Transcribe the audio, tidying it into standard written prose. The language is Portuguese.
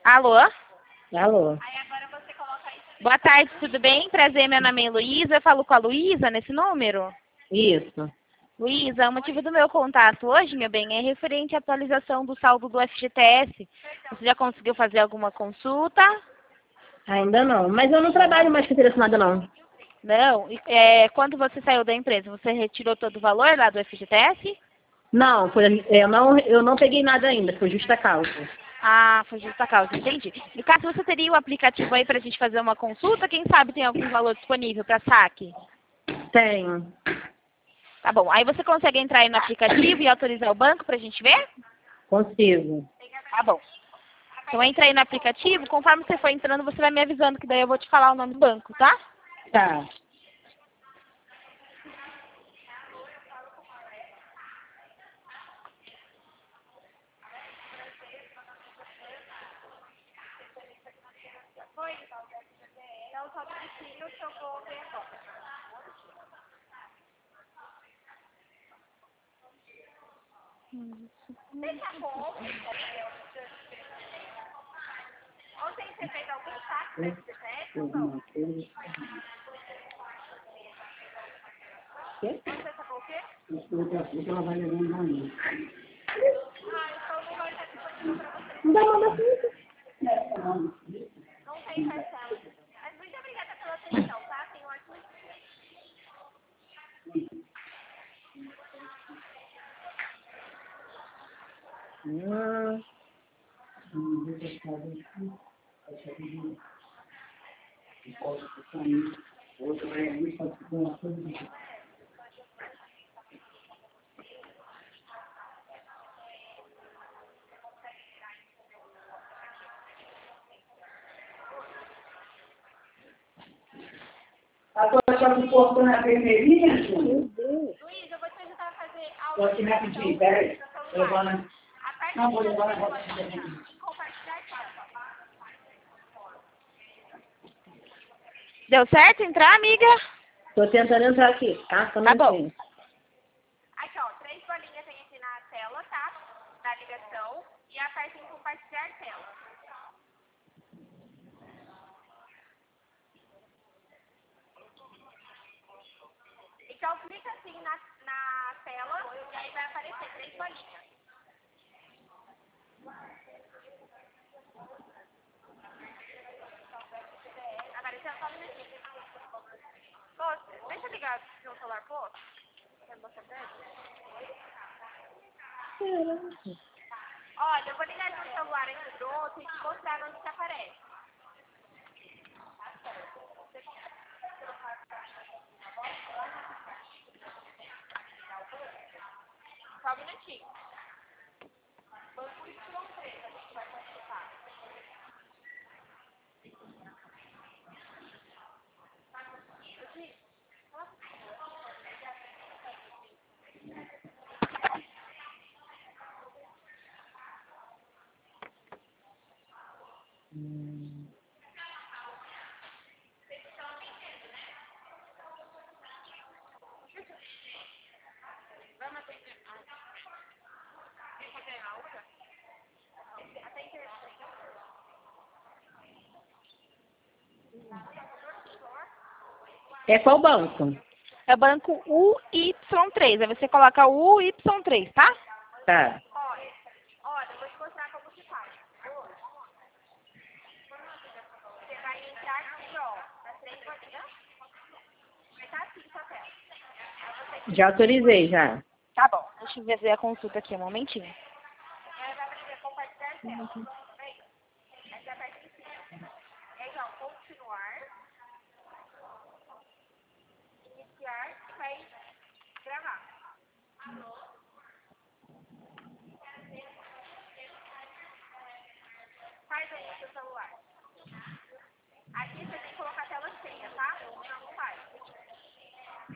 Alô? Alô? Boa tarde, tudo bem? Prazer, meu nome é Luísa. Eu falo com a Luísa nesse número? Isso. Luísa, o motivo do meu contato hoje, meu bem, é referente à atualização do saldo do FGTS. Você já conseguiu fazer alguma consulta? Ainda não. Mas eu não trabalho mais com direcionada, não. Não? Quando você saiu da empresa, você retirou todo o valor lá do FGTS? Não, eu não peguei nada ainda, foi justa causa. Ah, foi justa causa, entendi. No caso, você teria o aplicativo aí para a gente fazer uma consulta? Quem sabe tem algum valor disponível para saque? Tenho. Tá bom. Aí você consegue entrar aí no aplicativo e autorizar o banco para a gente ver? Consigo. Tá bom. Então entra aí no aplicativo, conforme você for entrando, você vai me avisando, que daí eu vou te falar o nome do banco, tá? Tá. Quê? Ela vai levando na minha. Não dá nada assim. Agora só me cortou na vermelhinha, meu Deus. Luiz, eu vou te ajudar a fazer a Só que rapidinho, peraí. Eu vou na... Não, vou levar na roda. Deu certo entrar, amiga? Tô tentando entrar aqui, tá? Só um Tá bom. minutinho. Aqui, ó, 3 bolinhas tem aqui na tela, tá? Na ligação. E aperte em compartilhar tela. Então, clica assim na tela e aí vai aparecer 3 bolinhas. Apareceu só um minutinho. Pô, deixa eu ligar o seu celular, pô. Quer mostrar pra ele? Olha, eu vou ligar no celular aqui do outro e te mostrar onde que aparece. Só um minutinho. É qual banco? É o banco UY3. Aí você coloca o UY3, tá? Tá. Olha, eu vou te mostrar como que faz. Você vai entrar aqui, ó, nas 3 bolinhas. Vai estar assim sua tela. Já autorizei, já. Tá bom, deixa eu ver a consulta aqui um momentinho. Aí vai aparecer compartilhar tela.